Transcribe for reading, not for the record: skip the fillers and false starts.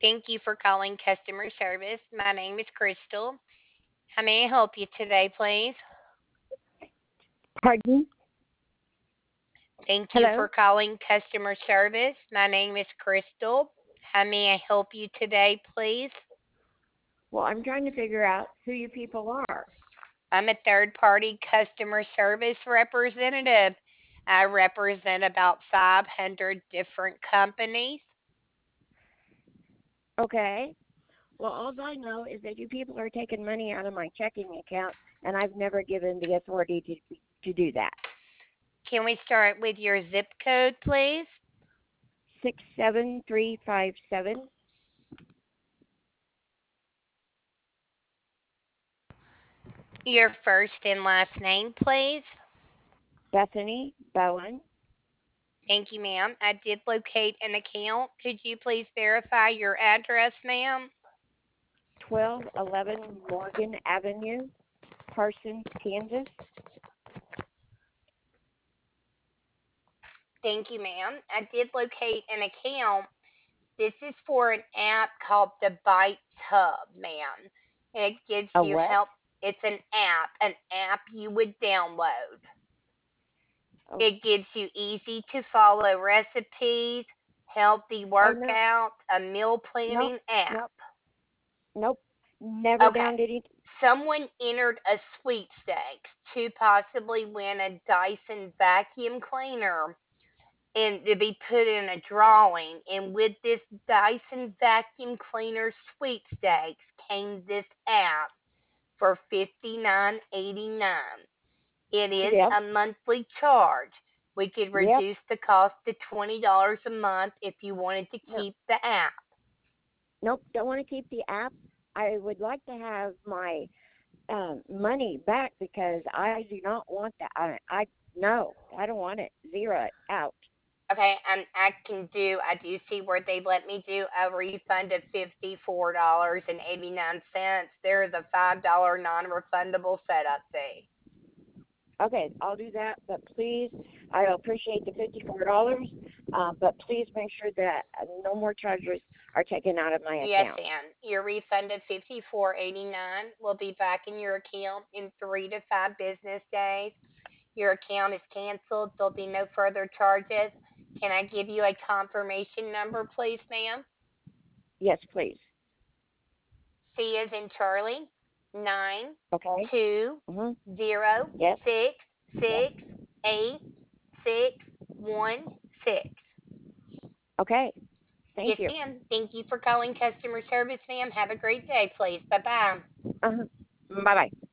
Thank you for calling customer service. My name is Crystal. How may I help you today, please? Pardon? Thank you for Hello? calling customer service. My name is Crystal. How may I help you today, please? Well, I'm trying to figure out who you people are. I'm a third party customer service representative. I represent about 500 different companies. Okay. Well, all I know is that you people are taking money out of my checking account, and I've never given the authority to do that. Can we start with your zip code, please? 67357. Your first and last name, please. Bethany Bowen. Thank you, ma'am. I did locate an account. Could you please verify your address, ma'am? 1211 Morgan Avenue, Parsons, Kansas. Thank you, ma'am. I did locate an account. This is for an app called the Bytes Hub, ma'am. It gives A you what? help. It's an app you would download. Oh, It gives you easy to follow recipes, healthy oh no, workouts, a meal nope, planning app. nope, nope. Never Okay. downed any. Someone entered a sweepstakes to possibly win a Dyson vacuum cleaner and to be put in a drawing. And with this Dyson vacuum cleaner sweepstakes came this app for $59.89. It is Yep, a monthly charge. We could yep. reduce the cost to $20 a month if you wanted to No, keep the app. nope. Don't want to keep the app. I would like to have my money back because I do not want that. I no, I don't want it. Zero it out. Okay, and I do see where they let me do a refund of $54.89. There's a $5 non refundable setup fee. Okay, I'll do that. But please, I appreciate the $54. But please make sure that no more charges are taken out of my Yes, account. Ann. Your refund of $54.89 will be back in your account in 3 to 5 business days. Your account is canceled. There'll be no further charges. Can I give you a confirmation number, please, ma'am? Yes, please. C is in Charlie, nine Okay. two Mhm. zero Yes. six Yes. six 8616. Okay. Yes, Thank you. ma'am. Thank you for calling customer service, ma'am. Have a great day, please. Bye bye. Uh-huh. Bye bye.